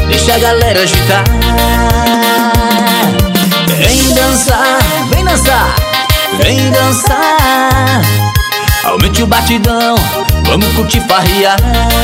deixa a galera agitar. Vem dançar, vem dançar, vem dançar. Aumente o batidão, vamos curtir, farrear.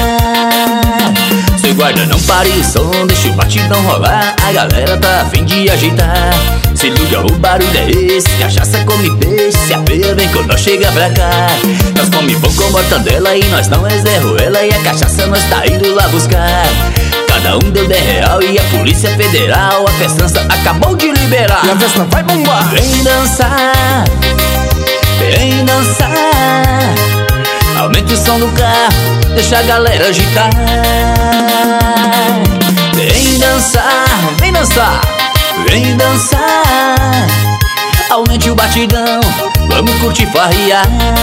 Cê guarda, não pare o som, deixa o batidão rolar. A galera tá a fim de agitar. Se liga, o barulho é esse, cachaça come peixe. Se a feia vem quando nós chega pra cá. Nós come pão com mortadela e nós não é Zé Ruela. E a cachaça nós tá indo lá buscar. Cada um deu R$10 e a Polícia Federal a festança acabou de liberar. E a festa vai bombar. Vem dançar, vem dançar. Aumente o som do carro, deixa a galera agitar. Vem dançar, vem dançar, vem dançar. Aumente o batidão, vamos curtir, farrear.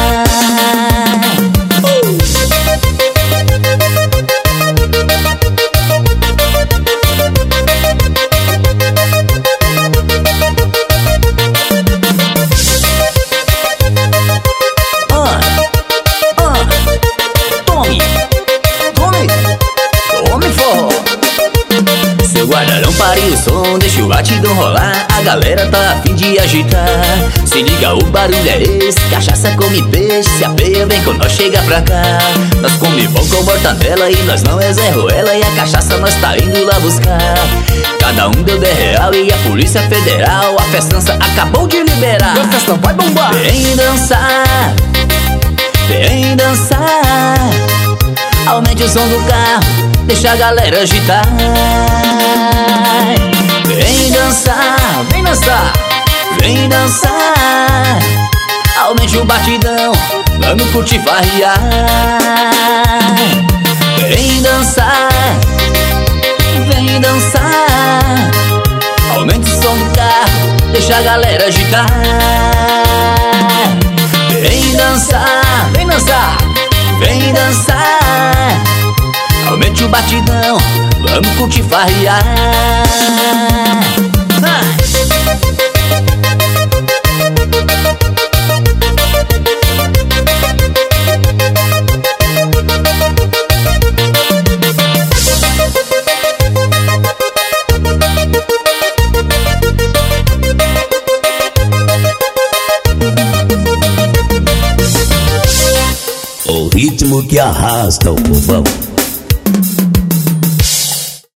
Tome forró. Seu guarda, não pare o som, deixa o batidão rolar. A galera tá a fim de agitar. Se liga, o barulho é esse, cachaça come peixe. Se a feia vem quando nós chega pra cá. Nós come pão com mortadela e nós não é Zé Ruela. E a cachaça nós tá indo lá buscar. Cada um deu R$10 e a Polícia Federal a festança acabou de liberar. E a festa vai bombar. Vem dançar, vem dançar. Aumente o som do carro, deixa a galera agitar. Vem dançar, vem dançar, vem dançar. Aumente o batidão, vamos curtir, farrear. Vem dançar, vem dançar. Aumente o som do carro, deixa a galera agitar. Vem dançar, vem dançar, vem dançar. Aumente o batidão, vamos curtir, farrear. O ritmo que arrasta o povão.